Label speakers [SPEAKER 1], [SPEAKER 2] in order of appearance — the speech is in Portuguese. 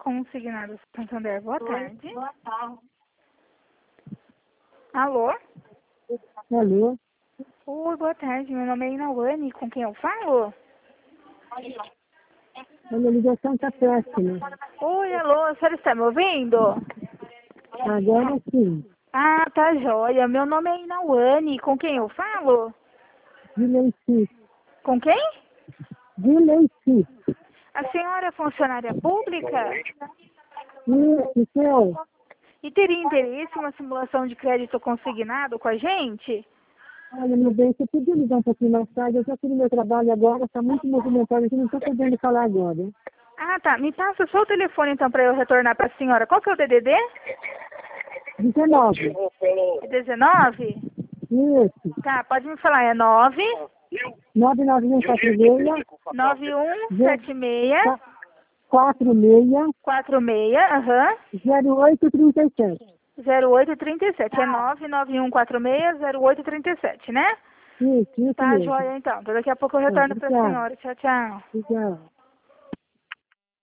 [SPEAKER 1] Consignado Santander, boa tarde.
[SPEAKER 2] Boa tarde.
[SPEAKER 1] Alô?
[SPEAKER 2] Alô?
[SPEAKER 1] Oi, boa tarde. Meu nome é Inauane. Com quem eu falo?
[SPEAKER 2] A minha ligação está péssima.
[SPEAKER 1] Oi, alô. A senhora está me ouvindo?
[SPEAKER 2] Agora sim.
[SPEAKER 1] Ah, tá joia. Meu nome é Inauane. Com quem eu falo?
[SPEAKER 2] De Leici.
[SPEAKER 1] Com quem?
[SPEAKER 2] De Leici.
[SPEAKER 1] A senhora é funcionária pública?
[SPEAKER 2] Isso, seu.
[SPEAKER 1] E teria interesse em uma simulação de crédito consignado com a gente?
[SPEAKER 2] Olha, meu bem, você podia ligar um pouquinho mais tarde? Eu já fiz meu trabalho agora, está muito movimentado aqui, não estou podendo falar agora.
[SPEAKER 1] Ah, tá. Me passa só o telefone, então, para eu retornar para a senhora. Qual que é o DDD?
[SPEAKER 2] 19.
[SPEAKER 1] É 19?
[SPEAKER 2] Isso.
[SPEAKER 1] Tá, pode me falar. É 9
[SPEAKER 2] 99146
[SPEAKER 1] 9176
[SPEAKER 2] 46
[SPEAKER 1] 46, aham,
[SPEAKER 2] 0837.
[SPEAKER 1] 0837. É 99146 0837, né?
[SPEAKER 2] Isso
[SPEAKER 1] Tá,
[SPEAKER 2] mesmo.
[SPEAKER 1] joia, então. Então, daqui a pouco eu
[SPEAKER 2] Tá,
[SPEAKER 1] retorno para a
[SPEAKER 2] obrigado.
[SPEAKER 1] senhora. Tchau, tchau.
[SPEAKER 2] Obrigado.